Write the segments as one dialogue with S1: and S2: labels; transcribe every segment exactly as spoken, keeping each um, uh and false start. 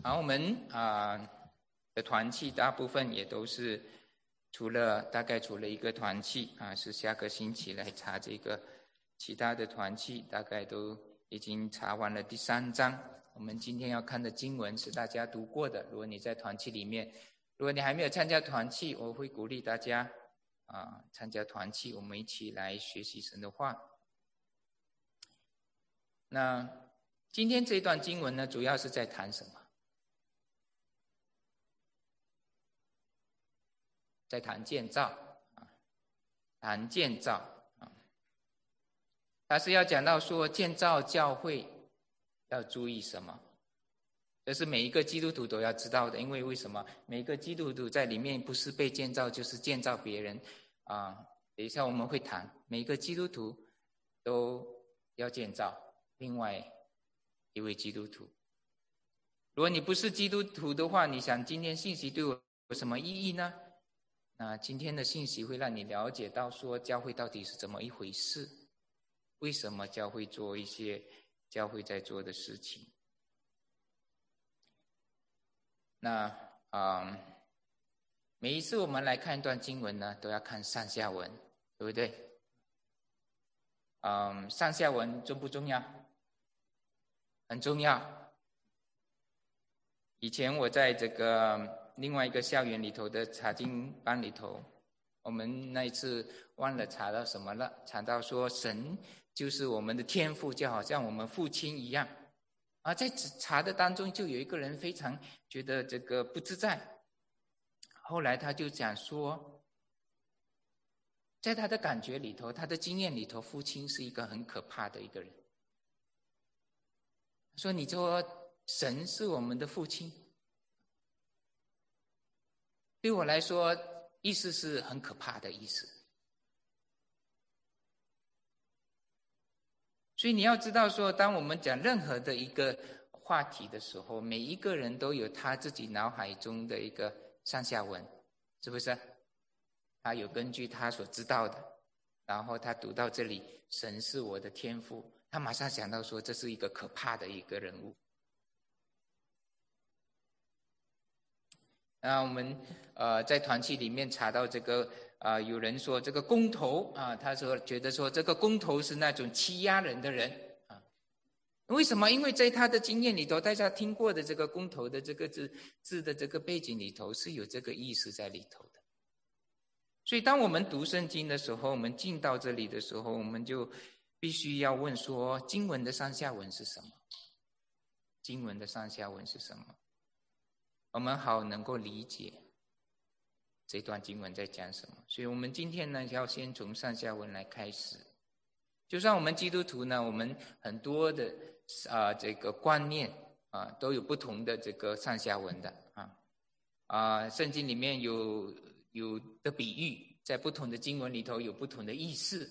S1: 好，我们啊、呃、的团契大部分也都是除了大概除了一个团契啊，是下个星期来查这个，其他的团契大概都已经查完了第三章。我们今天要看的经文是大家读过的，如果你在团契里面，如果你还没有参加团契，我会鼓励大家啊参加团契，我们一起来学习神的话。那今天这段经文呢，主要是在谈什么？在谈建造啊，谈建造啊，他是要讲到说建造教会要注意什么？这是每一个基督徒都要知道的，因为为什么？每一个基督徒在里面不是被建造，就是建造别人啊。等一下我们会谈，每一个基督徒都要建造另外一位基督徒。如果你不是基督徒的话，你想今天信息对我有什么意义呢？那今天的信息会让你了解到说教会到底是怎么一回事，为什么教会做一些教会在做的事情。那啊、嗯，每一次我们来看一段经文呢，都要看上下文，对不对？嗯，上下文重不重要？很重要。以前我在这个另外一个校园里头的查经班里头，我们那一次忘了查到什么了，查到说神就是我们的天父，就好像我们父亲一样。啊，在查的当中就有一个人非常觉得这个不自在，后来他就讲说，在他的感觉里头，他的经验里头，父亲是一个很可怕的一个人。说你说神是我们的父亲，对我来说意思是很可怕的意思。所以你要知道说，当我们讲任何的一个话题的时候，每一个人都有他自己脑海中的一个上下文，是不是？他有根据他所知道的，然后他读到这里，神是我的天父，他马上想到说这是一个可怕的一个人物。那我们呃在团契里面查到这个啊、呃，有人说这个工头啊，他说觉得说这个工头是那种欺压人的人啊。为什么？因为在他的经验里头，大家听过的这个工头的这个字字的这个背景里头是有这个意思在里头的。所以当我们读圣经的时候，我们进到这里的时候，我们就必须要问说，经文的上下文是什么？经文的上下文是什么？我们好能够理解这段经文在讲什么。所以我们今天呢，要先从上下文来开始。就算我们基督徒呢，我们很多的啊、呃、这个观念啊、呃、都有不同的这个上下文的啊啊、呃，圣经里面有有的比喻，在不同的经文里头有不同的意思。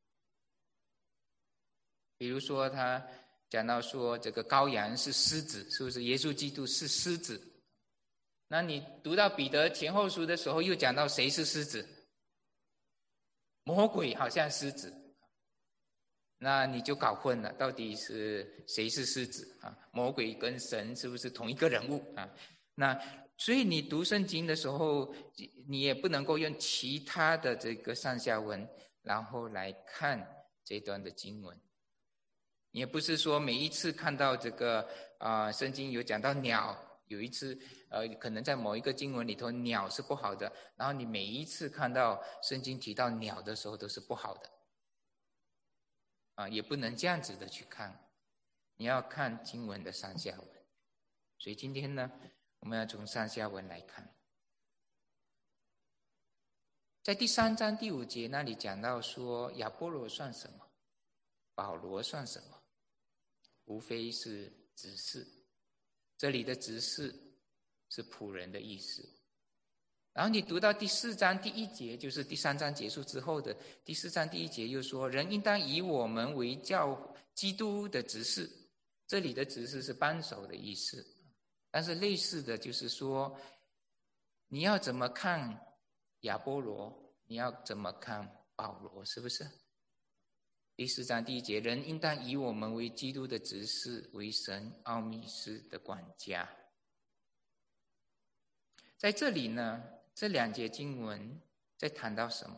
S1: 比如说他讲到说这个羔羊是狮子，是不是？耶稣基督是狮子。那你读到彼得前后书的时候，又讲到谁是狮子？魔鬼好像狮子，那你就搞混了，到底是谁是狮子啊？魔鬼跟神是不是同一个人物啊？那所以你读圣经的时候，你也不能够用其他的这个上下文，然后来看这段的经文。你也不是说每一次看到这个啊、呃，圣经有讲到鸟。有一次，呃，可能在某一个经文里头，鸟是不好的，然后你每一次看到圣经提到鸟的时候，都是不好的，啊，也不能这样子的去看，你要看经文的上下文。所以今天呢，我们要从上下文来看，在第三章第五节那里讲到说，亚波罗算什么？保罗算什么？无非是执事。这里的执事是仆人的意思。然后你读到第四章第一节，就是第三章结束之后的第四章第一节，又说人应当以我们为教基督的执事。这里的执事是扳手的意思，但是类似的就是说，你要怎么看亚波罗，你要怎么看保罗，是不是？第四章第一节，人应当以我们为基督的执事，为神奥秘事的管家。 在这里呢，这两节经文在谈到什么？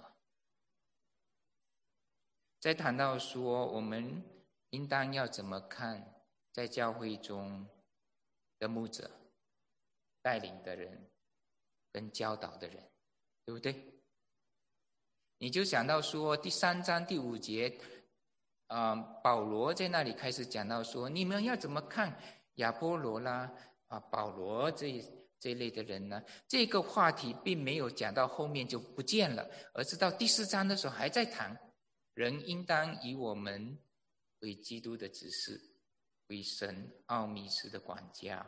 S1: 在谈到说，我们应当要怎么看在教会中的牧者、带领的人跟教导的人，对不对？你就想到说第三章第五节，呃，保罗在那里开始讲到说，你们要怎么看亚波罗啦、啊保罗这这一类的人呢？这个话题并没有讲到后面就不见了，而是到第四章的时候还在谈，人应当以我们为基督的指示，为神奥秘式的管家。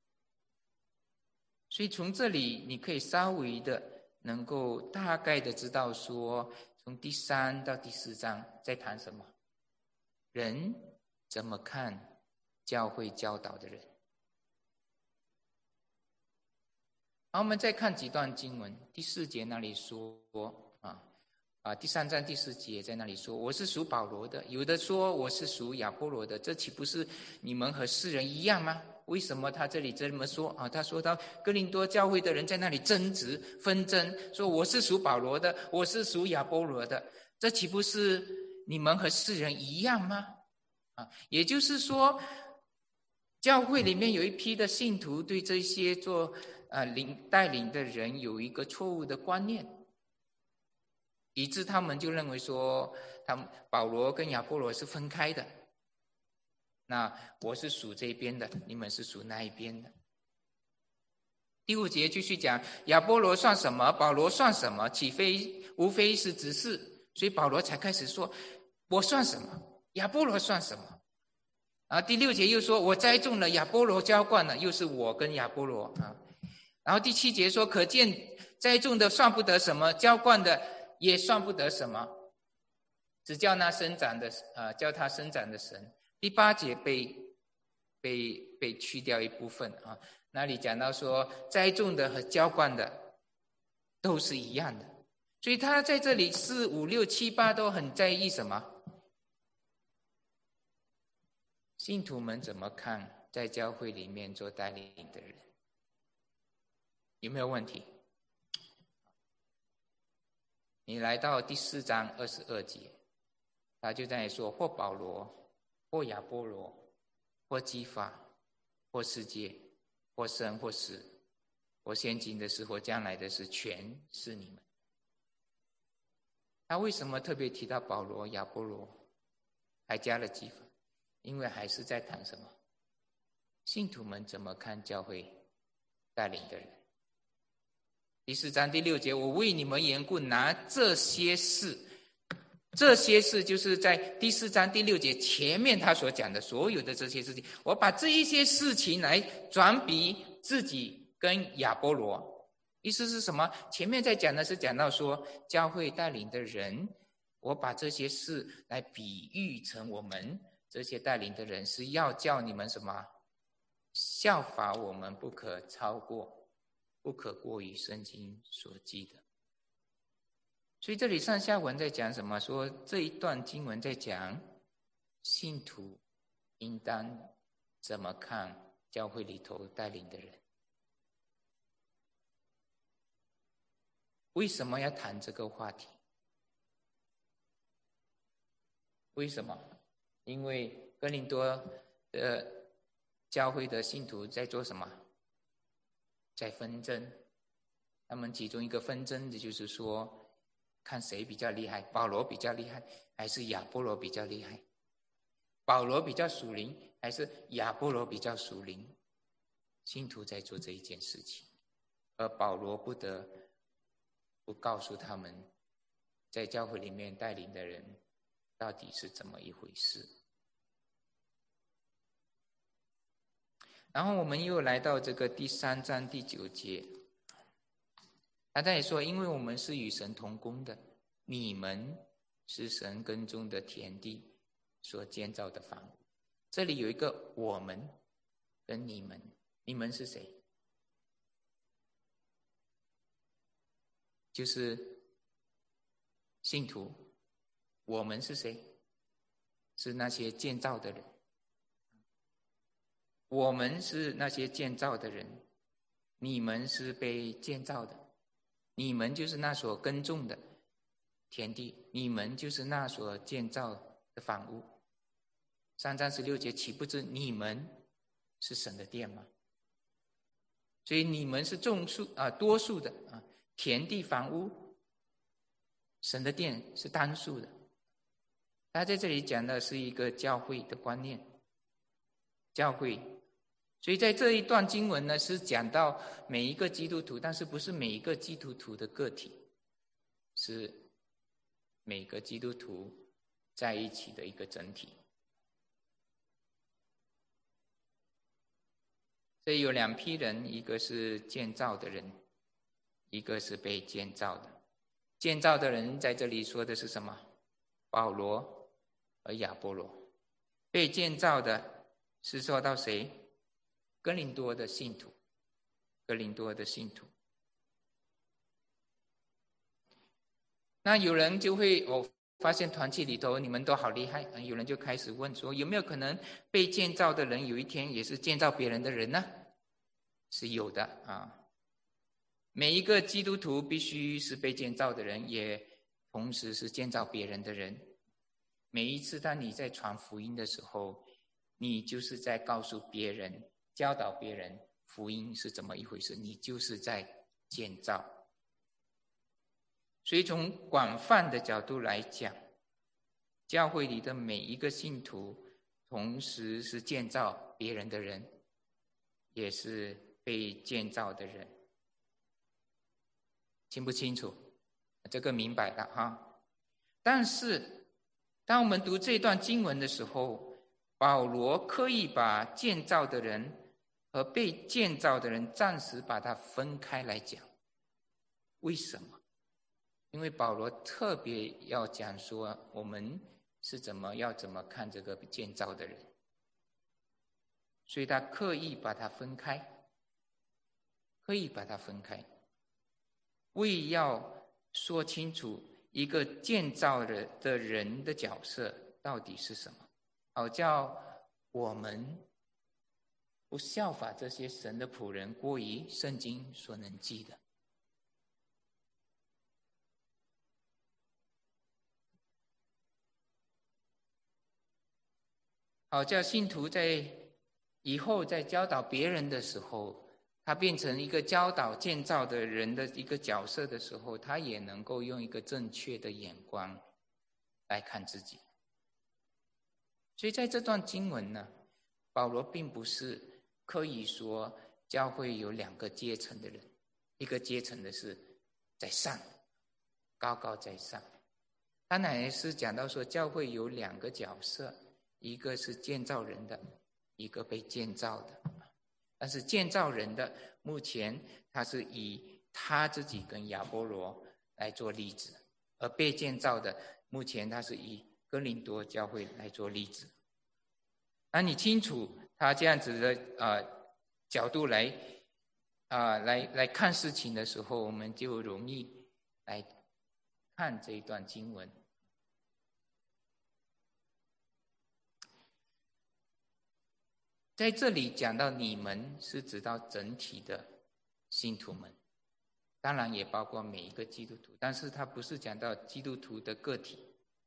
S1: 所以从这里你可以稍微的能够大概的知道说，从第三到第四章在谈什么，人怎么看教会教导的人。好，我们再看几段经文。第四节那里说啊啊，第三章第四节在那里说，我是属保罗的，有的说我是属亚波罗的，这岂不是你们和世人一样吗？为什么他这里这么说啊？他说到哥林多教会的人在那里争执纷争，说我是属保罗的，我是属亚波罗的，这岂不是你们和世人一样吗？啊，也就是说，教会里面有一批的信徒对这些做呃领带领的人有一个错误的观念，以致他们就认为说，他们保罗跟亚波罗是分开的。那我是属这边的，你们是属那一边的。第五节继续讲，亚波罗算什么？保罗算什么？岂非无非是执事？所以保罗才开始说，我算什么？亚波罗算什么？然后第六节又说，我栽种了，亚波罗浇灌了，又是我跟亚波罗啊。然后第七节说，可见栽种的算不得什么，浇灌的也算不得什么，只叫那生长的啊，叫他生长的神。第八节被被被去掉一部分啊，那里讲到说，栽种的和浇灌的都是一样的，所以他在这里四五六七八都很在意什么？信徒们怎么看在教会里面做带领的人？有没有问题？你来到第四章二十二节，他就在那里说，或保罗，或亚波罗，或基法，或世界，或生或死，或现今的事，或将来的事，全是你们。他为什么特别提到保罗、亚波罗，还加了基法？因为还是在谈什么？信徒们怎么看教会带领的人？第四章第六节，我为你们缘故拿这些事，这些事就是在第四章第六节前面他所讲的所有的这些事情，我把这一些事情来转比自己跟亚波罗。意思是什么？前面在讲的是讲到说，教会带领的人，我把这些事来比喻成我们这些带领的人，是要叫你们什么？效法我们，不可超过，不可过于圣经所记的。所以这里上下文在讲什么？说这一段经文在讲信徒应当怎么看教会里头带领的人。为什么要谈这个话题？为什么？因为哥林多的教会的信徒在做什么？在纷争。他们其中一个纷争的就是说，看谁比较厉害，保罗比较厉害，还是亚波罗比较厉害？保罗比较属灵，还是亚波罗比较属灵？信徒在做这一件事情，而保罗不得不告诉他们，在教会里面带领的人到底是怎么一回事。然后我们又来到这个第三章第九节，他在说，因为我们是与神同工的，你们是神耕种的田地所建造的房屋。这里有一个我们跟你们，你们是谁？就是信徒。我们是谁？是那些建造的人。我们是那些建造的人， 你们是被建造的，你们就是那所耕种的田地，你们就是那所建造的房屋。三章十六节，岂不知你们是神的殿吗？所以你们是众数啊，多数的啊，田地房屋，神的殿是单数的。他在这里讲的是一个教会的观念，教会。所以在这一段经文呢，是讲到每一个基督徒，但是不是每一个基督徒的个体，是每个基督徒在一起的一个整体。所以有两批人，一个是建造的人，一个是被建造的。建造的人在这里说的是什么？保罗和亚波罗。被建造的是说到谁？哥林多的信徒，哥林多的信徒。那有人就会，我发现团契里头你们都好厉害，有人就开始问说，有没有可能被建造的人有一天也是建造别人的人呢？是有的啊。每一个基督徒必须是被建造的人，也同时是建造别人的人。每一次当你在传福音的时候，你就是在告诉别人，教导别人福音是怎么一回事，你就是在建造。所以从广泛的角度来讲，教会里的每一个信徒同时是建造别人的人，也是被建造的人。清不清楚？这个明白了哈。但是当我们读这段经文的时候，保罗刻意把建造的人和被建造的人暂时把它分开来讲。为什么？因为保罗特别要讲说，我们是怎么要怎么看这个建造的人，所以他刻意把它分开，刻意把它分开，为要说清楚一个建造的人的角色到底是什么，好叫我们不效法这些神的仆人，过于圣经所能记的。好叫信徒在以后在教导别人的时候，他变成一个教导建造的人的一个角色的时候，他也能够用一个正确的眼光来看自己。所以在这段经文呢，保罗并不是刻意说教会有两个阶层的人，一个阶层的是在上，高高在上。他乃是讲到说教会有两个角色，一个是建造人的，一个被建造的。但是建造人的目前他是以他自己跟亚波罗来做例子，而被建造的目前他是以哥林多教会来做例子。那你清楚他这样子的呃角度来啊、呃、来来看事情的时候，我们就容易来看这一段经文。在这里讲到你们，是指到整体的信徒们，当然也包括每一个基督徒，但是它不是讲到基督徒的个体。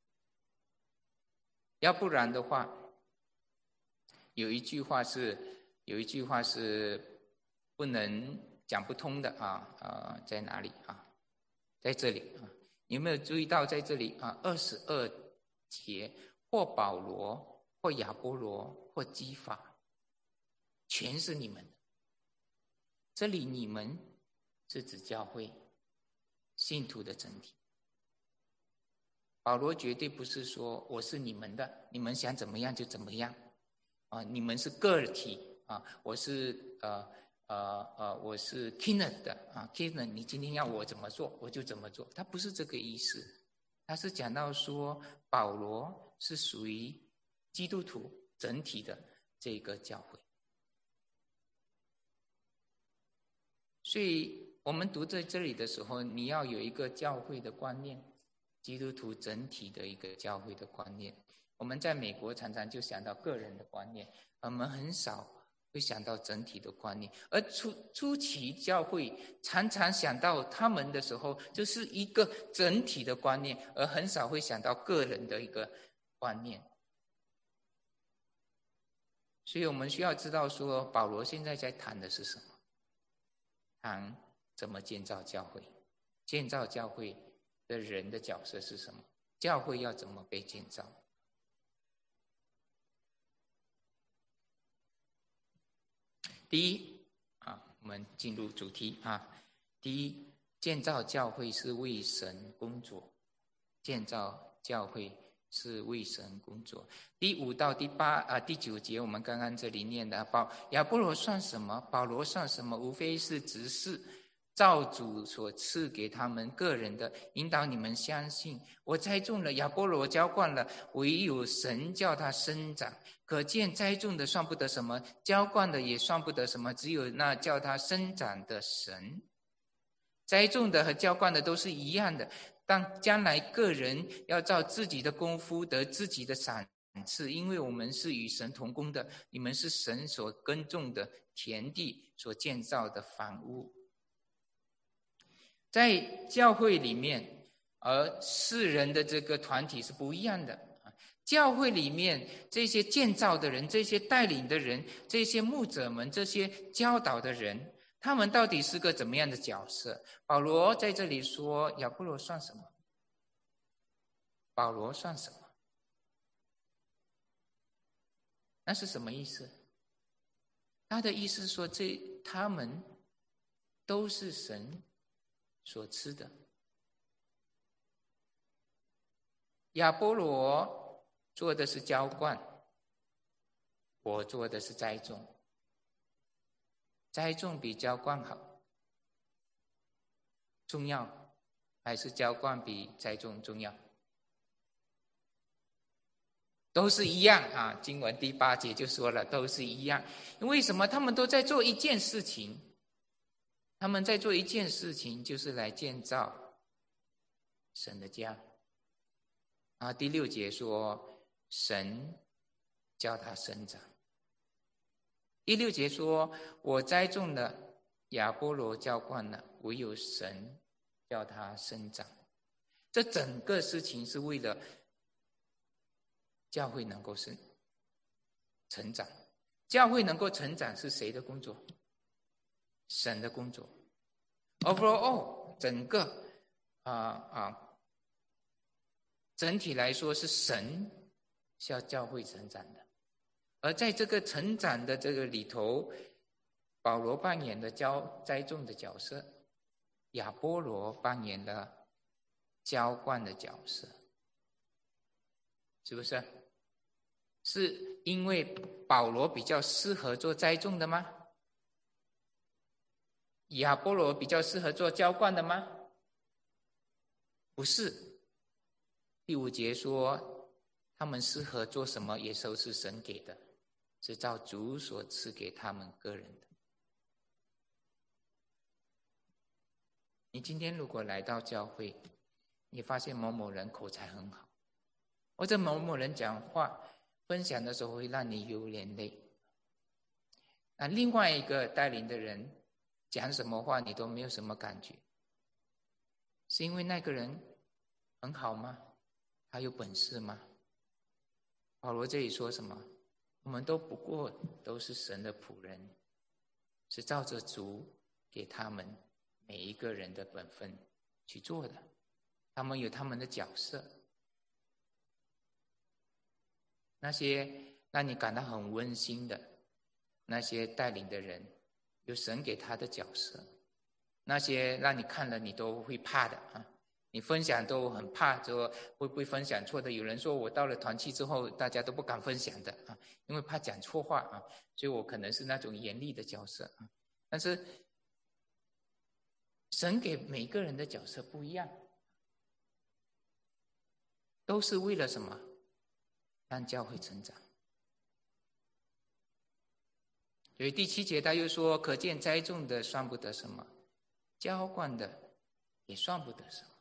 S1: 要不然的话，有一句话是有一句话是不能讲不通的啊啊，在哪里啊？在这里啊，有没有注意到在这里啊？二十二节，或保罗，或亚波罗，或基法。全是你们的。这里你们是指教会信徒的整体。保罗绝对不是说我是你们的，你们想怎么样就怎么样啊！你们是个体啊！我是呃呃呃，我是 Kenneth 的啊 ，Kenneth， 你今天要我怎么做，我就怎么做。他不是这个意思，他是讲到说保罗是属于基督徒整体的这个教会。所以我们读在这里的时候，你要有一个教会的观念，基督徒整体的一个教会的观念。我们在美国常常就想到个人的观念，我们很少会想到整体的观念。而初初期教会常常想到他们的时候，就是一个整体的观念，而很少会想到个人的一个观念。所以我们需要知道说，保罗现在在谈的是什么？谈怎么建造教会，建造教会的人的角色是什么？教会要怎么被建造？第一啊，我们进入主题啊。第一，建造教会是为神工作，建造教会是为神工作。第五到第八啊第九节，我们刚刚这里念的，保亚波罗算什么？保罗算什么？无非是执事，照主所赐给他们个人的，引导你们相信。我栽种了，亚波罗浇灌了，唯有神叫他生长。可见栽种的算不得什么，浇灌的也算不得什么，只有那叫他生长的神。栽种的和浇灌的都是一样的，但将来个人要照自己的功夫得自己的赏赐，因为我们是与神同工的，你们是神所耕种的田地，所建造的房屋。在教会里面，而世人的这个团体是不一样的。教会里面这些建造的人，这些带领的人，这些牧者们，这些教导的人，他们到底是个怎么样的角色？保罗在这里说，亚波罗算什么？保罗算什么？那是什么意思？他的意思是说，这他们都是神所赐的。亚波罗做的是浇灌，我做的是栽种。栽种比浇灌好重要，还是浇灌比栽种重要？都是一样啊！经文第八节就说了，都是一样。为什么？他们都在做一件事情，他们在做一件事情，就是来建造神的家。啊，第六节说，神叫他生长。第六节说，我栽种了，亚波罗浇灌了，唯有神叫他生长。这整个事情是为了教会能够生成长。教会能够成长是谁的工作？神的工作。Overall， 整个啊啊，整体来说是神是要教会成长的。而在这个成长的这个里头，保罗扮演了浇栽种的角色，亚波罗扮演了浇灌的角色，是不是？是因为保罗比较适合做栽种的吗？亚波罗比较适合做浇灌的吗？不是。第五节说，他们适合做什么，也都是神给的，是照主所赐给他们个人的。你今天如果来到教会，你发现某某人口才很好，或者某某人讲话分享的时候会让你流眼泪，那另外一个带领的人讲什么话你都没有什么感觉，是因为那个人很好吗？他有本事吗？保罗这里说什么？我们都不过都是神的仆人，是照着主给他们每一个人的本分去做的，他们有他们的角色。那些让你感到很温馨的那些带领的人，有神给他的角色。那些让你看了你都会怕的啊，你分享都很怕，说会不会分享错的？有人说我到了团契之后，大家都不敢分享的啊，因为怕讲错话啊，所以我可能是那种严厉的角色啊。但是神给每个人的角色不一样，都是为了什么？让教会成长。所以第七节他又说，可见栽种的算不得什么，浇灌的也算不得什么，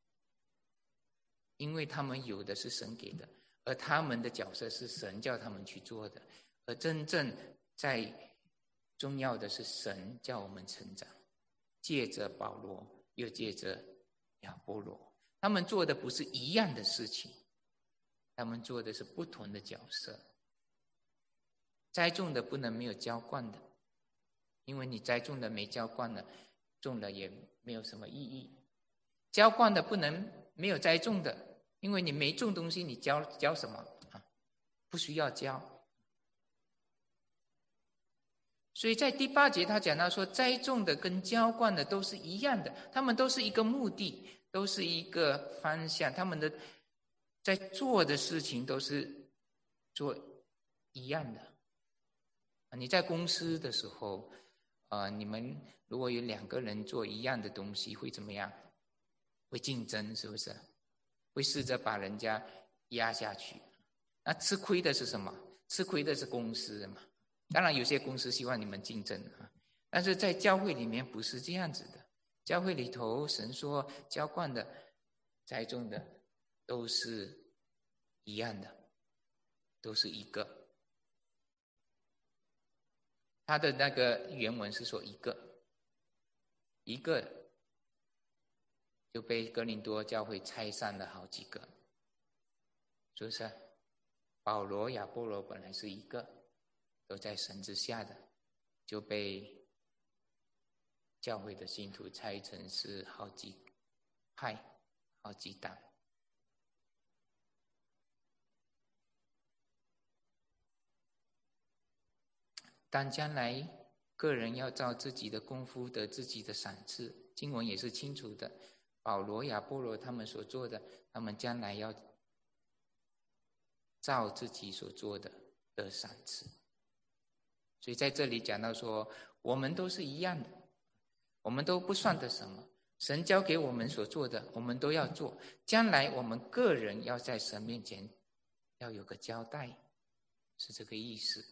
S1: 因为他们有的是神给的，而他们的角色是神叫他们去做的。而真正在重要的是神叫我们成长，借着保罗，又借着亚波罗，他们做的不是一样的事情，他们做的是不同的角色。栽种的不能没有浇灌的，因为你栽种的没浇灌的，种了也没有什么意义。浇灌的不能没有栽种的，因为你没种东西，你浇浇什么啊？不需要浇。所以在第八节他讲到说，栽种的跟浇灌的都是一样的，他们都是一个目的，都是一个方向，他们的在做的事情都是做一样的。你在公司的时候，呃，你们如果有两个人做一样的东西，会怎么样？会竞争，是不是？会试着把人家压下去。那吃亏的是什么？吃亏的是公司嘛。当然，有些公司希望你们竞争啊，但是在教会里面不是这样子的。教会里头，神说浇灌的、栽种的都是一样的，都是一个。他的那个原文是说一个，一个就被哥林多教会拆散了好几个，是不是？保罗、亚波罗本来是一个，都在神之下的，就被教会的信徒拆成是好几派、好几党。但将来个人要照自己的功夫得自己的赏赐，经文也是清楚的。保罗、亚波罗他们所做的，他们将来要照自己所做的得赏赐。所以在这里讲到说，我们都是一样的，我们都不算得什么。神交给我们所做的，我们都要做。将来我们个人要在神面前要有个交代，是这个意思。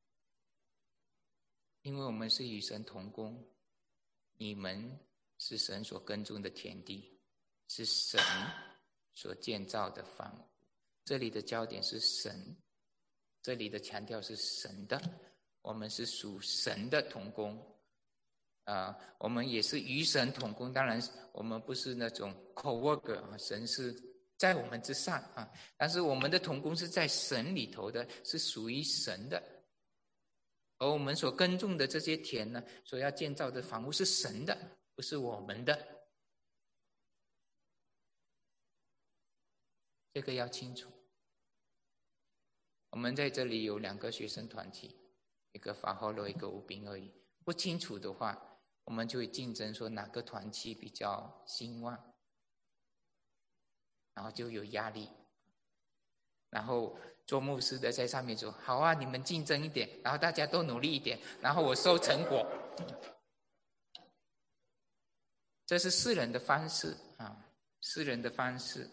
S1: 因为我们是与神同工，你们是神所耕种的田地，是神所建造的房屋。这里的焦点是神，这里的强调是神的，我们是属神的同工啊、呃，我们也是与神同工。当然我们不是那种 co-worker 啊，神是在我们之上啊，但是我们的同工是在神里头的，是属于神的。而我们所耕种的这些田呢，所要建造的房屋是神的，不是我们的。这个要清楚。我们在这里有两个学生团体，一个法后罗，一个武兵而已。不清楚的话，我们就会竞争说哪个团体比较兴旺，然后就有压力。然后做牧师的在上面说：“好啊，你们竞争一点，然后大家都努力一点，然后我收成果。”这是世人的方式啊，世人的方式。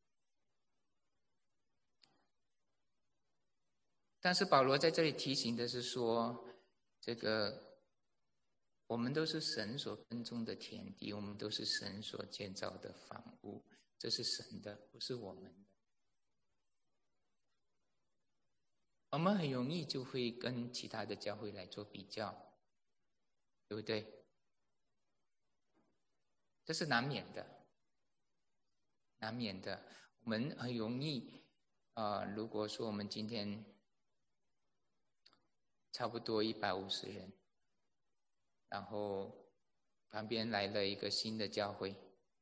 S1: 但是保罗在这里提醒的是说，这个我们都是神所耕种的田地，我们都是神所建造的房屋，这是神的，不是我们的。我们很容易就会跟其他的教会来做比较，对不对？这是难免的，难免的。我们很容易，呃，如果说我们今天差不多一百五十人，然后旁边来了一个新的教会，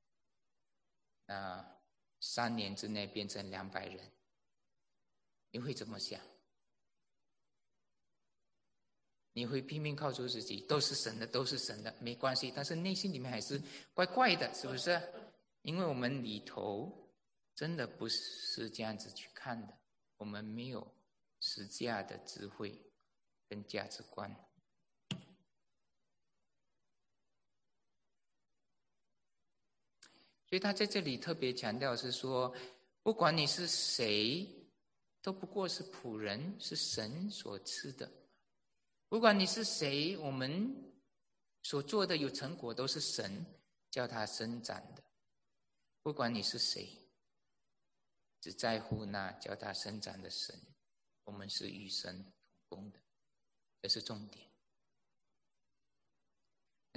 S1: 那三年之内变成两百人，你会怎么想？你会拼命告诉自己都是神的，都是神的，没关系，但是内心里面还是怪怪的，是不是？因为我们里头真的不是这样子去看的，我们没有十架的智慧跟价值观。所以他在这里特别强调是说，不管你是谁，都不过是仆人，是神所赐的。不管你是谁，我们所做的有成果都是神叫它生长的。不管你是谁，只在乎那叫它生长的神，我们是与神同工的，这是重点。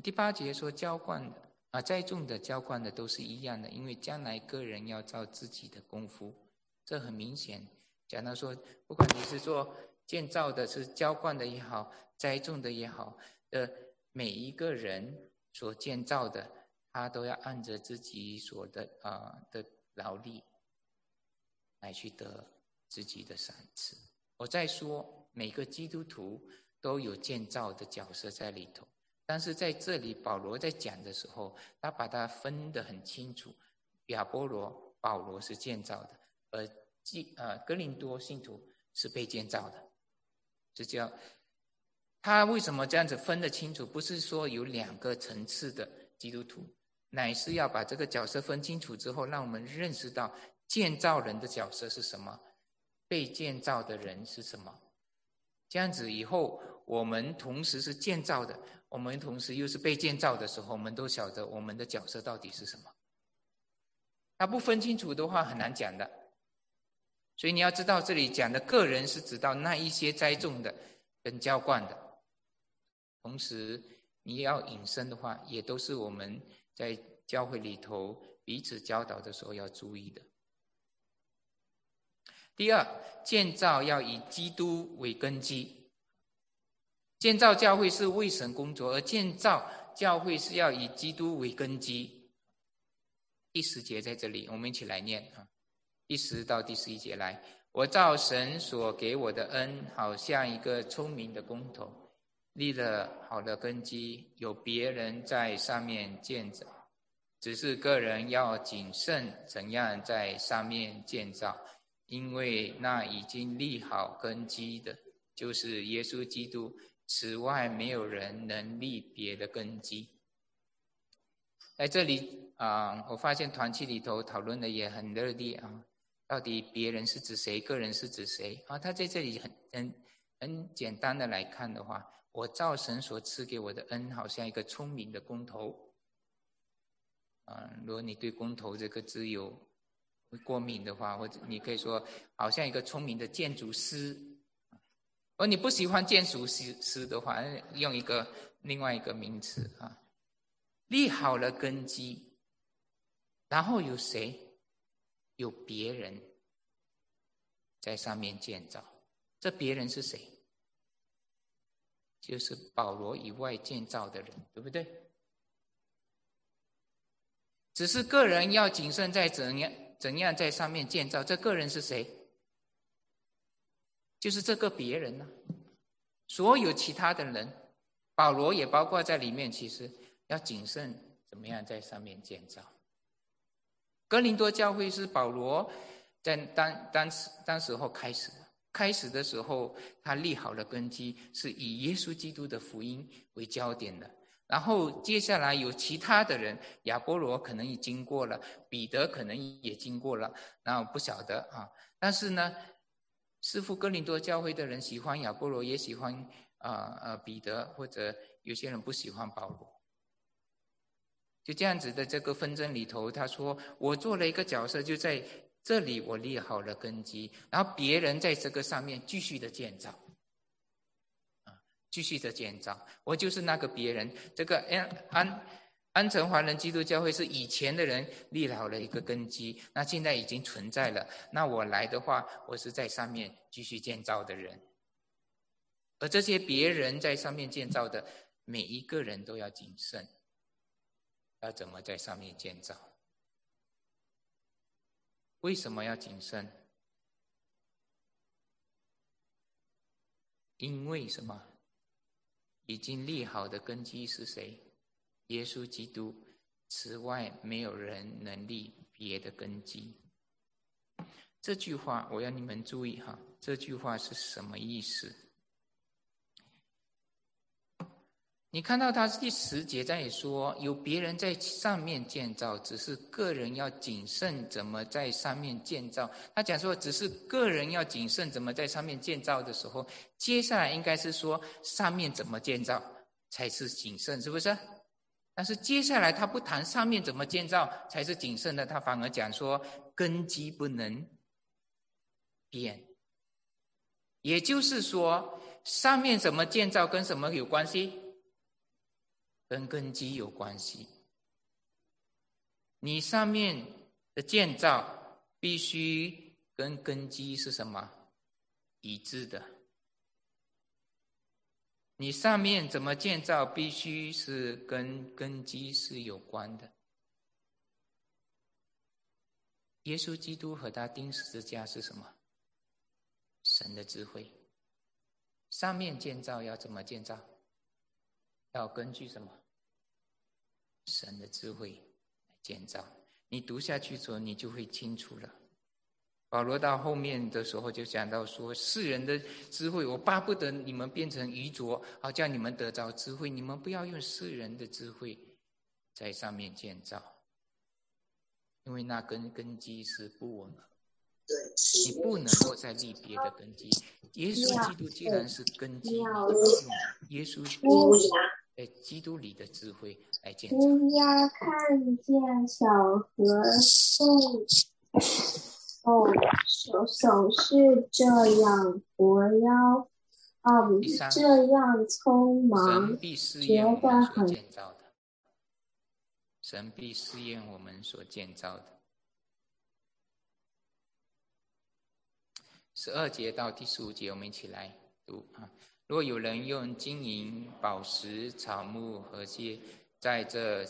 S1: 第八节说浇灌的啊，栽种的浇灌的都是一样的，因为将来个人要照自己的功夫。这很明显讲到说，不管你是做建造的，是浇灌的也好，栽种的也好，的每一个人所建造的，他都要按着自己所的啊、呃、的劳力来去得自己的赏赐。我再说，每个基督徒都有建造的角色在里头，但是在这里保罗在讲的时候，他把它分得很清楚，亚波罗、保罗是建造的，而基呃哥林多信徒是被建造的。这叫他为什么这样子分得清楚？不是说有两个层次的基督徒，乃是要把这个角色分清楚之后，让我们认识到建造人的角色是什么，被建造的人是什么。这样子以后我们同时是建造的，我们同时又是被建造的时候，我们都晓得我们的角色到底是什么。他不分清楚的话很难讲的。所以你要知道，这里讲的个人是指到那一些栽种的跟浇灌的，同时你要引申的话，也都是我们在教会里头彼此教导的时候要注意的。第二，建造要以基督为根基。建造教会是为神工作，而建造教会是要以基督为根基。第十节在这里，我们一起来念啊。第十到第十一节来，我照神所给我的恩，好像一个聪明的工头，立了好的根基，有别人在上面建造，只是个人要谨慎怎样在上面建造，因为那已经立好根基的，就是耶稣基督，此外没有人能立别的根基。在这里啊、呃，我发现团契里头讨论的也很热烈啊。到底别人是指谁，个人是指谁啊？他在这里很很很简单的来看的话，我照神所赐给我的恩，好像一个聪明的工头啊。如果你对工头这个字有过敏的话，或者你可以说好像一个聪明的建筑师。而你不喜欢建筑师的话，用一个另外一个名词啊，立好了根基，然后有谁？有别人在上面建造，这别人是谁？就是保罗以外建造的人，对不对？只是个人要谨慎在怎样怎样在上面建造，这个人是谁？就是这个别人呢、啊。所有其他的人，保罗也包括在里面，其实要谨慎怎么样在上面建造。哥林多教会是保罗在当当时当时候开始的，开始的时候他立好了根基，是以耶稣基督的福音为焦点的。然后接下来有其他的人，亚波罗可能也经过了，彼得可能也经过了，那我不晓得啊。但是呢，似乎哥林多教会的人喜欢亚波罗，也喜欢啊呃彼得，或者有些人不喜欢保罗。就这样子的这个纷争里头，他说我做了一个角色，就在这里我立好了根基，然后别人在这个上面继续的建造，啊，继续的建造，我就是那个别人。这个安安安城华人基督教会是以前的人立好了一个根基，那现在已经存在了，那我来的话，我是在上面继续建造的人，而这些别人在上面建造的每一个人都要谨慎。要怎么在上面建造？为什么要谨慎？因为什么？已经立好的根基是谁？耶稣基督，此外没有人能立别的根基。这句话我要你们注意哈，这句话是什么意思？你看到他第十节在也说，有别人在上面建造，只是个人要谨慎怎么在上面建造。他讲说，只是个人要谨慎怎么在上面建造的时候，接下来应该是说上面怎么建造才是谨慎，是不是？但是接下来他不谈上面怎么建造才是谨慎的，他反而讲说根基不能变。也就是说，上面怎么建造跟什么有关系？ 跟根基有关系。你上面的建造必须跟根基是什么？一致的。你上面怎么建造，必须是跟根基是有关的。耶稣基督和他钉十字架是什么？神的智慧。上面建造要怎么建造？要根据什么？神的智慧来建造。你读下去之后，你就会清楚了。保罗到后面的时候就讲到说，世人的智慧，我巴不得你们变成愚拙，好叫你们得着智慧。你们不要用世人的智慧在上面建造，因为那根根基是不稳合。你不能够再立别的根基。耶稣基督既然是根基，你就用耶稣在基督里的智慧来建造。
S2: 乌鸦看见小河动哦，手手是这样活腰，嗯，这样匆忙，
S1: 神必试验我们所建造的。神必试验我们所建造的。十二节到第十五节，我们一起来读啊。若有人用金银、宝石、草木和秸，在这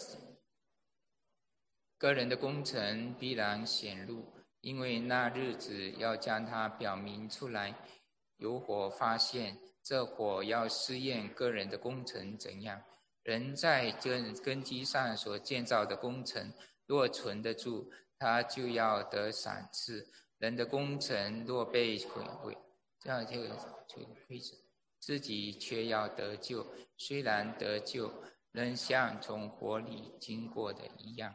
S1: 个人的工程必然显露，因为那日子要将它表明出来。有火发现，这火要试验个人的工程怎样。人在根根基上所建造的工程，若存得住，他就要得赏赐。人的工程若被毁毁，这样就就亏损，自己却要得救。虽然得救，仍像从火里经过的一样，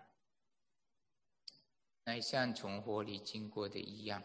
S1: 乃像从火里经过的一样。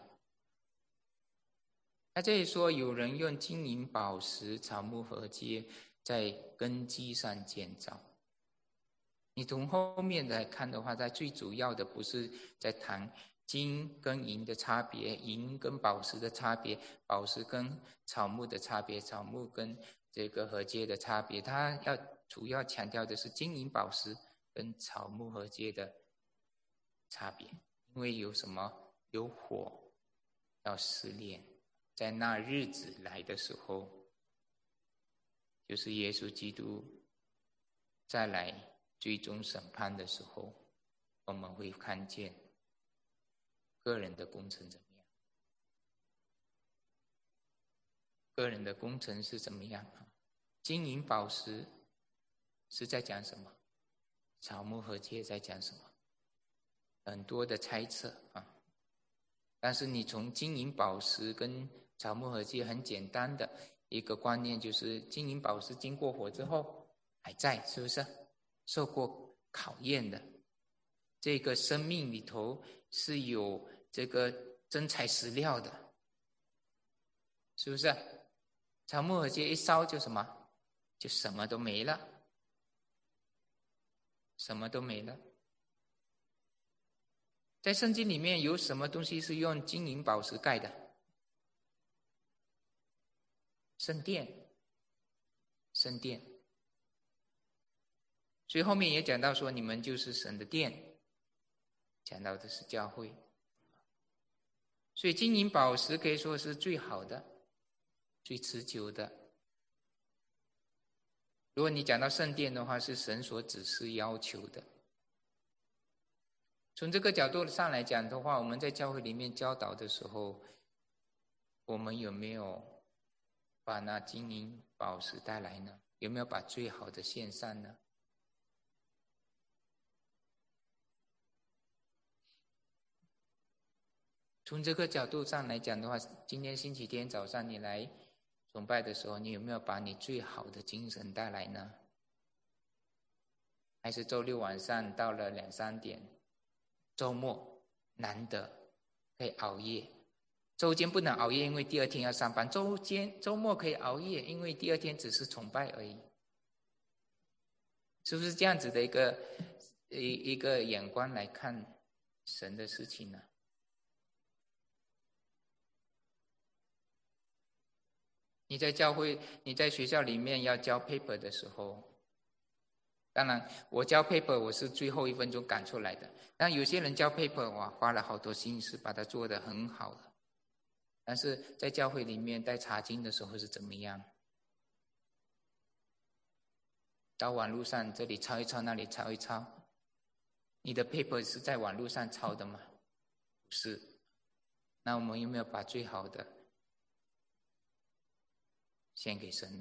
S1: 他这里说，有人用金银、宝石、草木和秸，在根基上建造。你从后面来看的话，它最主要的不是在谈金跟银的差别，银跟宝石的差别，宝石跟草木的差别，草木跟这个和秸的差别。它要主要强调的是金银宝石跟草木和秸的差别，因为有什么？有火要试炼，在那日子来的时候，就是耶稣基督再来最终审判的时候，我们会看见个人的工程怎么样。个人的工程是怎么样？金银宝石是在讲什么？草木和秸在讲什么？很多的猜测啊。但是你从金银宝石跟草木和秸很简单的一个观念，就是金银宝石经过火之后还在，是不是受过考验的？这个生命里头是有这个真材实料的，是不是？草木和秸一烧就什么？就什么都没了，什么都没了。在圣经里面有什么东西是用金银宝石盖的？圣殿，圣殿。所以后面也讲到说，你们就是神的殿，讲到的是教会。所以金银宝石可以说是最好的，最持久的。如果你讲到圣殿的话，是神所指示要求的。从这个角度上来讲的话，我们在教会里面教导的时候，我们有没有把那金银宝石带来呢？有没有把最好的献上呢？从这个角度上来讲的话，今天星期天早上你来崇拜的时候，你有没有把你最好的精神带来呢？还是周六晚上到了两三点，周末难得可以熬夜，周间不能熬夜，因为第二天要上班。周间周末可以熬夜，因为第二天只是崇拜而已。是不是这样子的一个一一个眼光来看神的事情呢？你在教会，你在学校里面要交 paper 的时候， 当然，我交 paper 我是最后一分钟赶出来的。但有些人交 paper 哇，花了好多心思把它做得很好了。但是在教会里面带查经的时候是怎么样？到网络上这里抄一抄，那里抄一抄。你的 paper 是在网络上抄的吗？不是。那我们有没有把最好的献给神呢？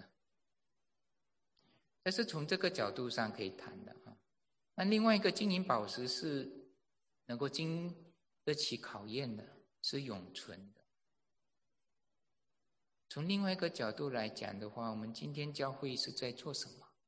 S1: 这是从这个角度上可以谈的啊。那另外一个金银宝石是能够经得起考验的，是永存的。从另外一个角度来讲的话，我们今天教会是在做什么？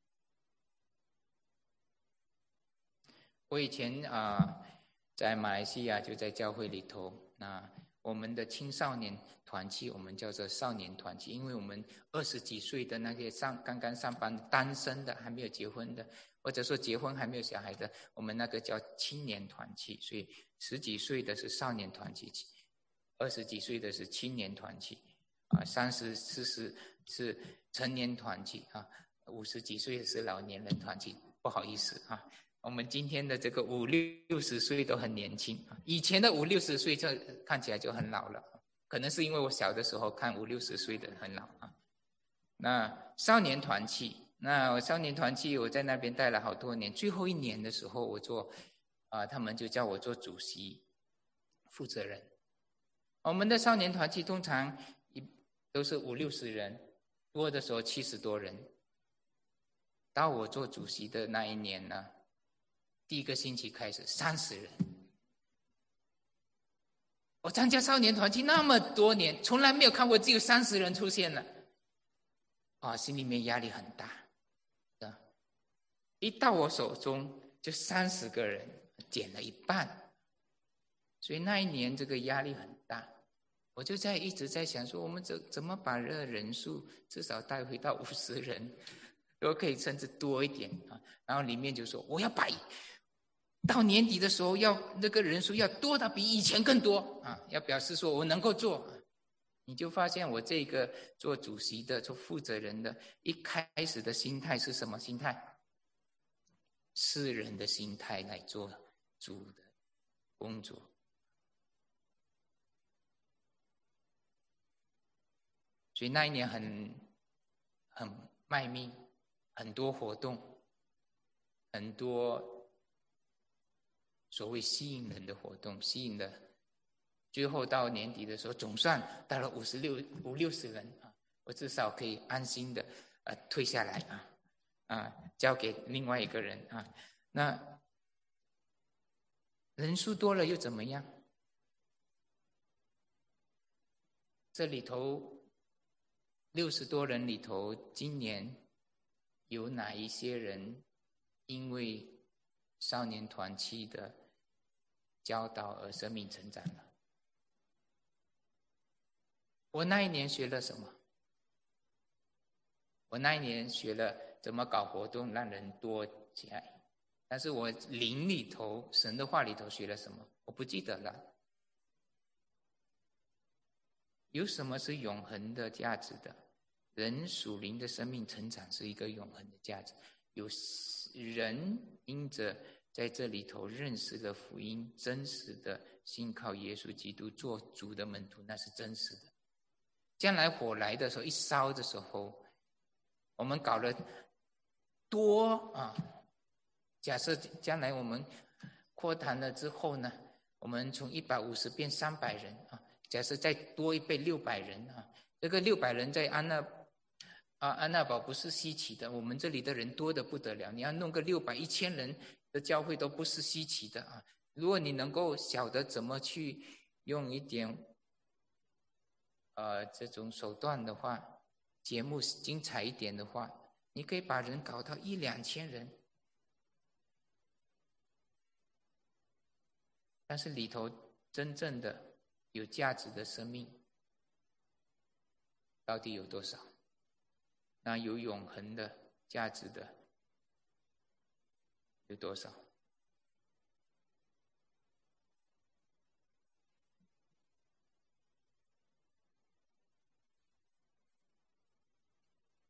S1: 我以前啊、呃，在马来西亚就在教会里头，那我们的青少年团契，我们叫做少年团契，因为我们二十几岁的那些上刚刚上班单身的还没有结婚的，或者说结婚还没有小孩的，我们那个叫青年团契，所以十几岁的是少年团契，二十几岁的是青年团契，啊，三十四十是成年团契啊，五十几岁是老年人团契。不好意思啊，我们今天的这个五六十岁都很年轻，以前的五六十岁就看起来就很老了，可能是因为我小的时候看五六十岁的很老啊。那少年团契，那我少年团契我在那边待了好多年，最后一年的时候我做啊、呃，他们就叫我做主席负责人。我们的少年团契通常都是五六十人，多的时候七十多人。到我做主席的那一年呢，第一个星期开始三十人。我参加少年团契那么多年，从来没有看过只有三十人出现了，啊，心里面压力很大。一到我手中就三十个人，减了一半，所以那一年这个压力很大。我就在一直在想说，我们怎怎么把这个人数至少带回到五十人。都可以甚至多一点啊，然后里面就说我要把到年底的时候要那个人数要多到比以前更多啊，要表示说我能够做。你就发现我这个做主席的做负责人的一开始的心态是什么心态？世人的心态来做主的工作。所以那一年很很卖命，很多活动，很多所谓吸引人的活动，吸引的，最后到年底的时候，总算到了五十六五六十人啊，我至少可以安心的呃退下来啊啊，交给另外一个人啊。那人数多了又怎么样？这里头六十多人里头，今年有哪一些人因为少年团契的教导而生命成长了？我那一年学了什么？我那一年学了怎么搞活动让人多起来，但是我灵里头神的话里头学了什么？我不记得了。有什么是永恒的价值的？人属灵的生命成长是一个永恒的价值。有人因着在这里头认识了福音，真实的信靠耶稣基督做主的门徒，那是真实的。将来火来的时候，一烧的时候，我们搞了多啊，假设将来我们扩谈了之后呢，我们从一百五十变三百人啊，假设再多一倍六百人啊，这个六百人在安娜啊安娜堡不是稀奇的，我们这里的人多得不得了，你要弄个六百一千人的教会都不是稀奇的啊。如果你能够晓得怎么去用一点呃这种手段的话，节目精彩一点的话，你可以把人搞到一两千人，但是里头真正的有价值的生命到底有多少？那有永恒的价值的有多少？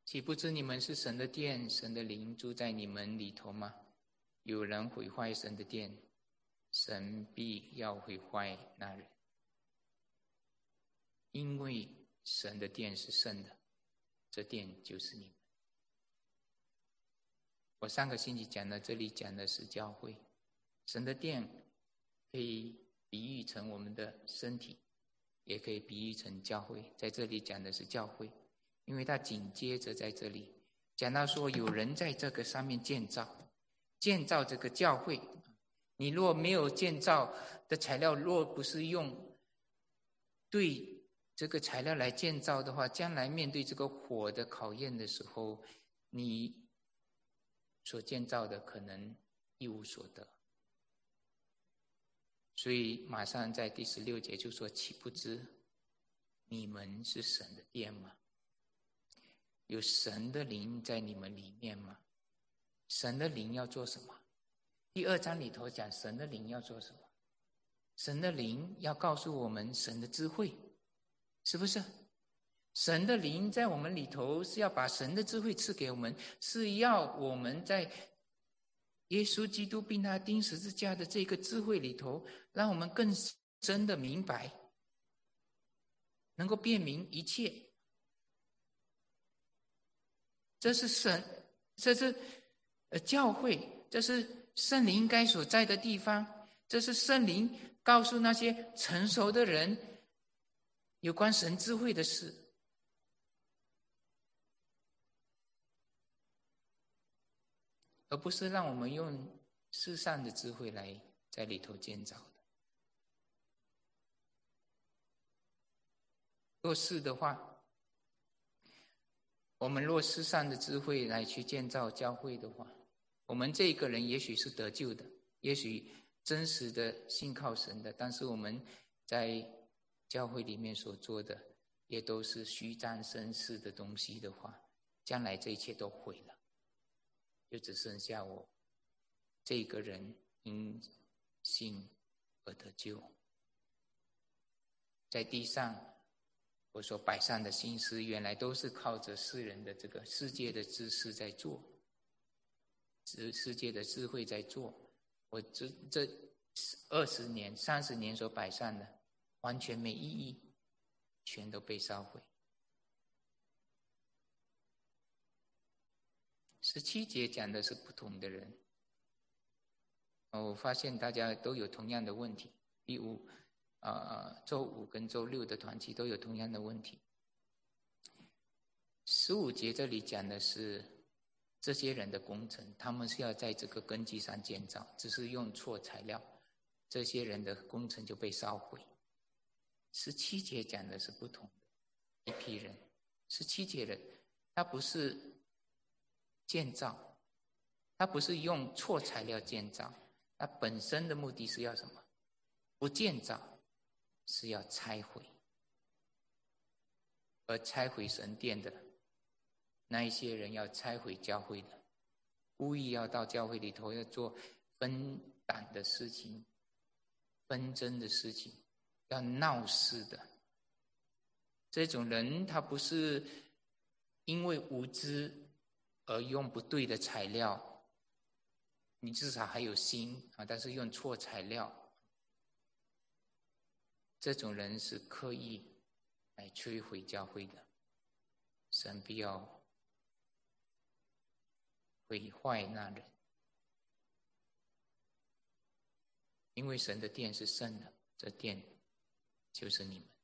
S1: 岂不知你们是神的殿，神的灵住在你们里头吗？有人毁坏神的殿，神必要毁坏那人。因为神的殿是圣的，这殿就是你们。我上个星期讲的，这里讲的是教会。神的殿可以比喻成我们的身体，也可以比喻成教会。在这里讲的是教会，因为它紧接着在这里讲到说，有人在这个上面建造建造这个教会。你若没有建造的材料，若不是用对这个材料来建造的话，将来面对这个火的考验的时候，你所建造的可能一无所得。所以马上在第十六节就说，岂不知你们是神的殿吗？有神的灵在你们里面吗？神的灵要做什么？第二章里头讲神的灵要做什么？神的灵要告诉我们神的智慧，是不是？神的灵在我们里头是要把神的智慧赐给我们，是要我们在耶稣基督并他钉十字架的这个智慧里头，让我们更深的明白，能够辨明一切。这是神，这是教会，这是圣灵应该所在的地方，这是圣灵告诉那些成熟的人有关神智慧的事。而不是让我们用世上的智慧来在里头建造的。若是的话，我们若世上的智慧来去建造教会的话，我们这个人也许是得救的，也许真实的信靠神的，但是我们在教会里面所做的也都是虚张声势的东西的话，将来这一切都毁了，就只剩下我这个人因信而得救。在地上我所摆上的心思，原来都是靠着世人的这个世界的知识在做，世界的智慧在做。我这这二十年、三十年所摆上的，完全没意义，全都被烧毁。十七节讲的是不同的人，我发现大家都有同样的问题。第五，呃，周五跟周六的团契都有同样的问题。十五节这里讲的是这些人的工程，他们是要在这个根基上建造，只是用错材料，这些人的工程就被烧毁。十七节讲的是不同的一批人，十七节人他不是建造，他不是用错材料建造，他本身的目的是要什么？不建造，是要拆毁。而拆毁神殿的那一些人，要拆毁教会的，故意要到教会里头要做分党的事情、纷争的事情，要闹事的。这种人他不是因为无知而用不对的材料，你至少还有心啊，但是用错材料，这种人是刻意来摧毁教会的。神必要毁坏那人，因为神的殿是圣的，这殿就是你们。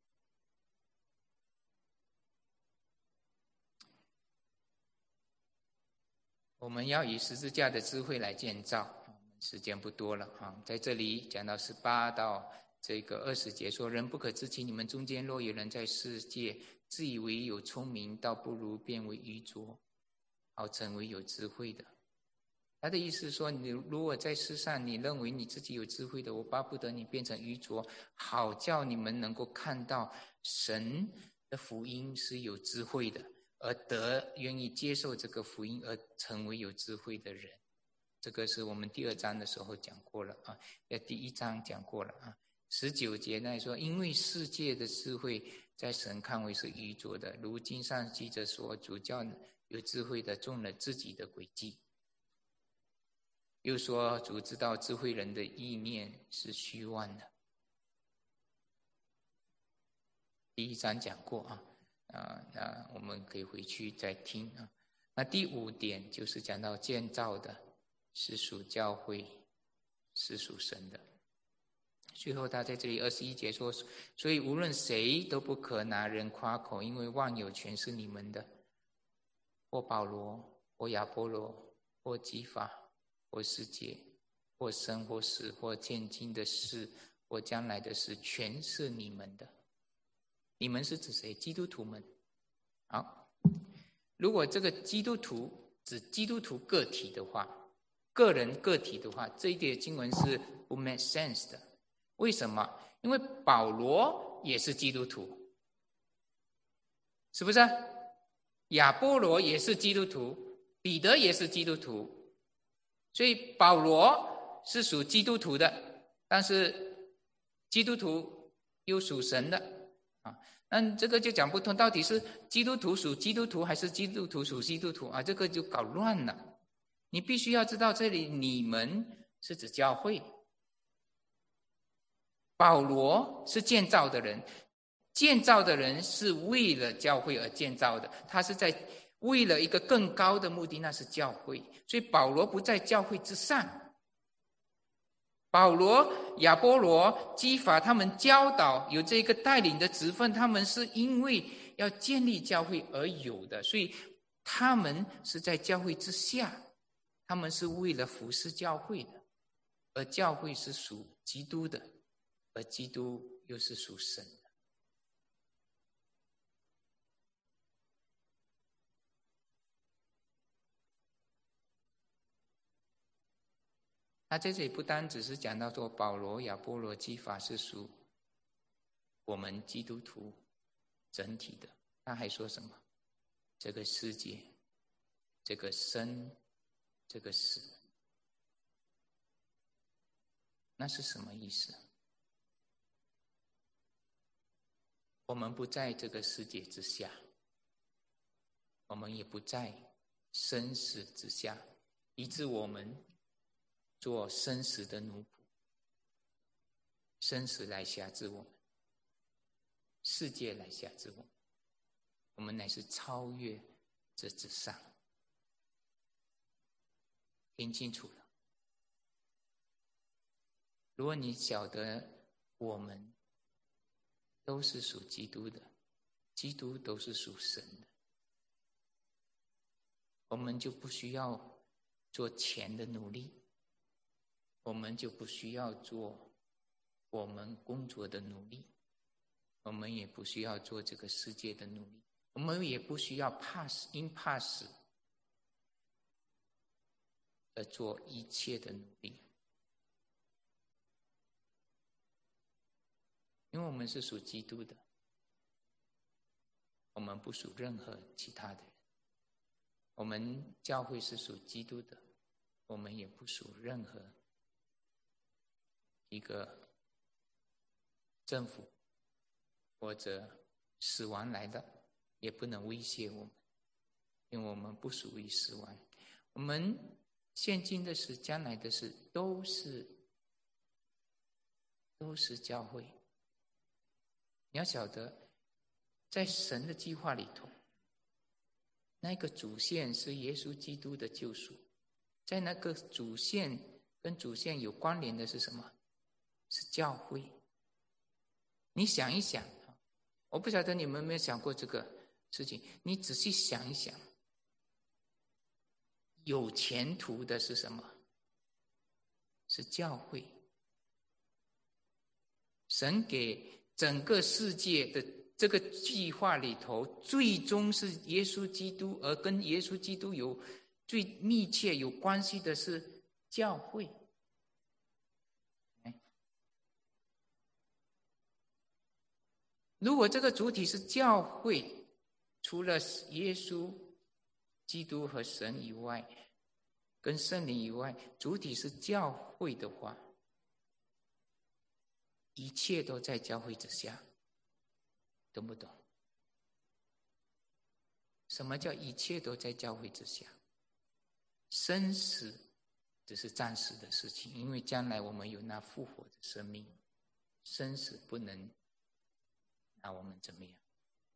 S1: 我们要以十字架的智慧来建造，时间不多了哈，在这里讲到十八到这个二十节说，人不可知其你们中间若有人在世界自以为有聪明，倒不如变为愚拙，好成为有智慧的。他的意思是说，你如果在世上你认为你自己有智慧的，我巴不得你变成愚拙，好叫你们能够看到神的福音是有智慧的，而得愿意接受这个福音，而成为有智慧的人。这个是我们第二章的时候讲过了啊，在第一章讲过了啊。十九节那里说，因为世界的智慧在神看为是愚拙的。如经上记着说，主叫有智慧的中了自己的诡计。又说，主知道智慧人的意念是虚妄的。第一章讲过啊，啊，那我们可以回去再听啊。那第五点就是讲到建造的是属教会，是属神的。最后他在这里二十一节说，所以无论谁都不可拿人夸口，因为万有全是你们的，或保罗，或亚波罗，或基法，或世界，或生或死，或现今的事，或将来的事，全是你们的。你们是指谁？基督徒们。好，如果这个基督徒指基督徒个体的话，个人个体的话，这一点经文是不 make sense 的。为什么？因为保罗也是基督徒，是不是？亚波罗也是基督徒，彼得也是基督徒，所以保罗是属基督徒的，但是基督徒又属神的啊。那这个就讲不通，到底是基督徒属基督徒还是基督徒属基督徒啊？这个就搞乱了。你必须要知道，这里你们是指教会，保罗是建造的人，建造的人是为了教会而建造的，他是在为了一个更高的目的，那是教会。所以保罗不在教会之上。保罗、亚波罗、基法他们教导有这个带领的职分，他们是因为要建立教会而有的，所以他们是在教会之下，他们是为了服侍教会的，而教会是属基督的，而基督又是属神的。他在这里不单只是讲到说保罗、亚波罗、基法是属我们基督徒整体的，他还说什么？这个世界，这个生，这个死，那是什么意思？我们不在这个世界之下，我们也不在生死之下，以致我们做生死的奴仆，生死来辖制我们，世界来辖制我们，我们乃是超越这之上。听清楚了。如果你晓得我们都是属基督的，基督都是属神的，我们就不需要做钱的努力，我们就不需要做我们工作的努力，我们也不需要做这个世界的努力，我们也不需要怕死，因怕死而做一切的努力，因为我们是属基督的，我们不属任何其他的人。我们教会是属基督的，我们也不属任何一个政府或者死亡来的，也不能威胁我们，因为我们不属于死亡。我们现今的事、将来的事，都是都是教会。你要晓得，在神的计划里头，那个主线是耶稣基督的救赎，在那个主线跟主线有关联的是什么？是教会。你想一想，我不晓得你们有没有想过这个事情，你仔细想一想，有前途的是什么？是教会。神给整个世界的这个计划里头，最终是耶稣基督，而跟耶稣基督有最密切有关系的是教会。如果这个主体是教会，除了耶稣基督和神以外，跟圣灵以外，主体是教会的话，一切都在教会之下。 懂不懂？什么叫一切都在教会之下？生死只是暂时的事情，因为将来我们有那复活的生命，生死不能拿我们怎么样。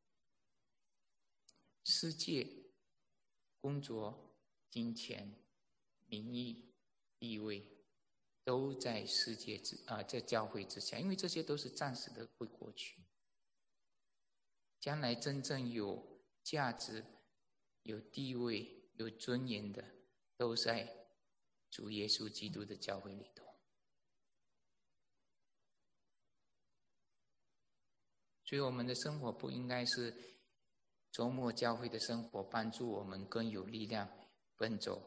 S1: 世界、工作、金钱、名义、地位，都在世界之啊、呃，在教会之下，因为这些都是暂时的，会过去。将来真正有价值、有地位、有尊严的，都在主耶稣基督的教会里头。所以我们的生活不应该是周末教会的生活帮助我们更有力量奔走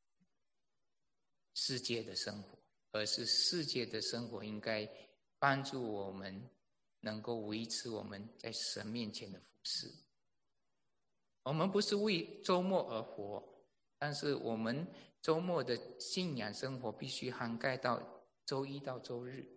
S1: 世界的生活，而是世界的生活应该帮助我们能够维持我们在神面前的服事。我们不是为周末而活，但是我们周末的信仰生活必须涵盖到周一到周日。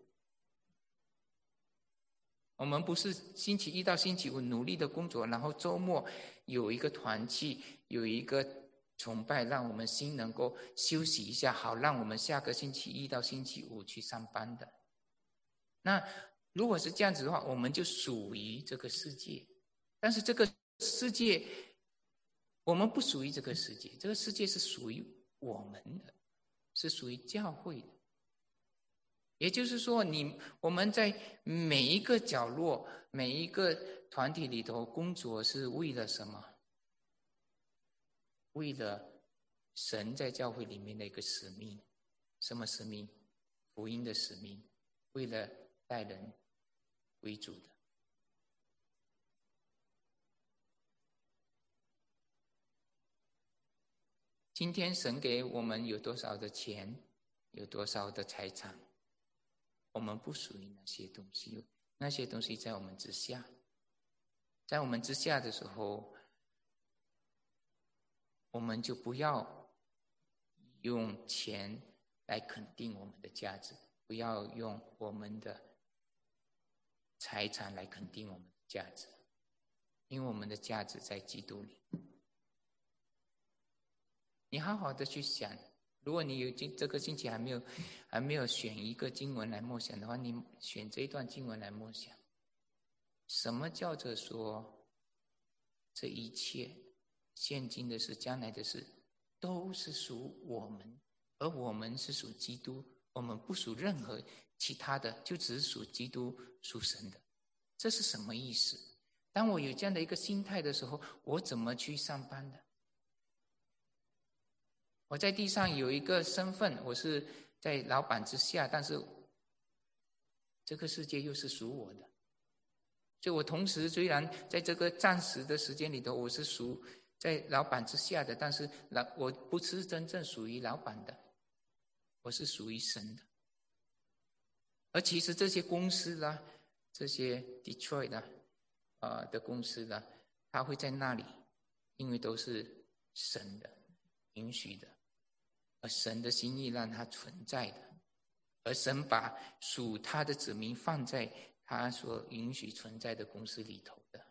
S1: 我们不是星期一到星期五努力的工作，然后周末有一个团契，有一个崇拜，让我们心能够休息一下，好让我们下个星期一到星期五去上班的。那如果是这样子的话，我们就属于这个世界。但是这个世界，我们不属于这个世界，这个世界是属于我们的，是属于教会的。也就是说，你我们在每一个角落、每一个团体里头工作，是为了什么？为了神在教会里面的一个使命。什么使命？福音的使命，为了带人为主的。今天神给我们有多少的钱，有多少的财产，我们不属于那些东西，那些东西在我们之下。在我们之下的时候，我们就不要用钱来肯定我们的价值，不要用我们的财产来肯定我们的价值，因为我们的价值在基督里。你好好的去想，如果你有这个星期还没有还没有选一个经文来默想的话，你选这一段经文来默想。什么叫做说这一切现今的事、将来的事都是属我们，而我们是属基督，我们不属任何其他的，就只是属基督、属神的。这是什么意思？当我有这样的一个心态的时候，我怎么去上班的？我在地上有一个身份，我是在老板之下，但是这个世界又是属我的，所以我同时虽然在这个暂时的时间里头，我是属在老板之下的，但是我不是真正属于老板的，我是属于神的。而其实这些公司啦，这些 Detroit 啦、呃、的公司啦，它会在那里，因为都是神的允许的，而神的心意让它存在的，而神把属他的子民放在他所允许存在的公司里头的。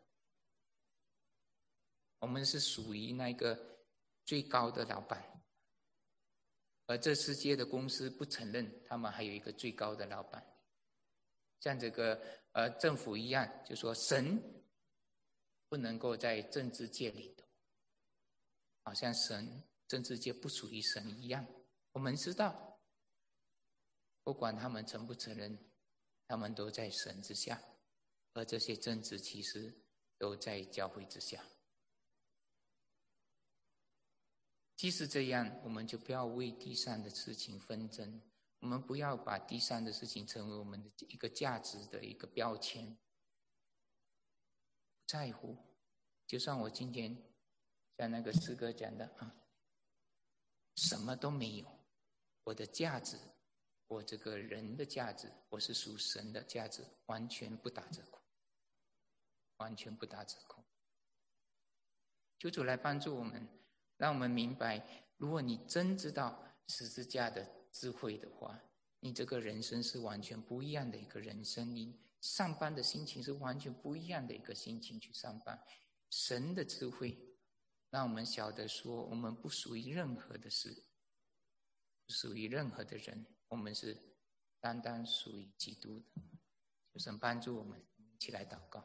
S1: 我们是属于那个最高的老板，而这世界的公司不承认他们还有一个最高的老板，像这个呃政府一样，就说神不能够在政治界里头，好像神政治界不属于神一样。我们知道，不管他们承不承认，他们都在神之下，而这些政治其实都在教会之下。即使这样，我们就不要为地上的事情纷争，我们不要把地上的事情成为我们的一个价值的一个标签。不在乎，就算我今天像那个诗歌讲的啊，什么都没有，我的价值，我这个人的价值，我是属神的价值，完全不打折扣，完全不打折扣。求主来帮助我们，让我们明白，如果你真知道十字架的智慧的话，你这个人生是完全不一样的一个人生。你上班的心情是完全不一样的一个心情去上班。神的智慧让我们晓得说，我们不属于任何的事，不属于任何的人，我们是单单属于基督的。求神帮助我们，一起来祷告。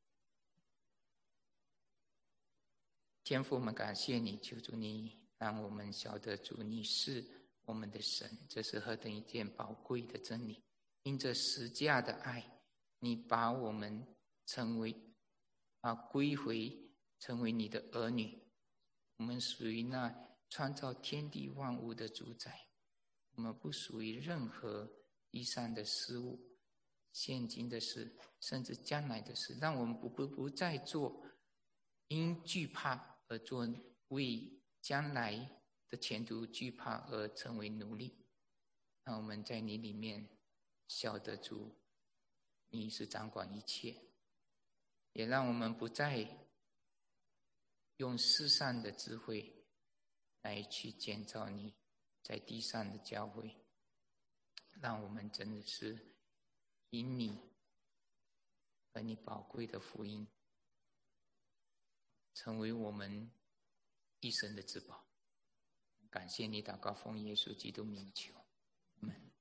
S1: 天父，我们感谢你，求主你让我们晓得主你是我们的神，这是何等一件宝贵的真理。因着十架的爱，你把我们成为啊归回成为你的儿女，我们属于那创造天地万物的主宰，我们不属于任何地上的事物，现今的事，甚至将来的事，让我们不不不再做因惧怕而做为将来的前途惧怕而成为奴隶。让我们在你里面晓得主你是掌管一切，也让我们不再用世上的智慧来去建造你在地上的教会，让我们真的是以你和你宝贵的福音成为我们一生的至宝。感谢你，祷告奉耶稣基督名求，阿们。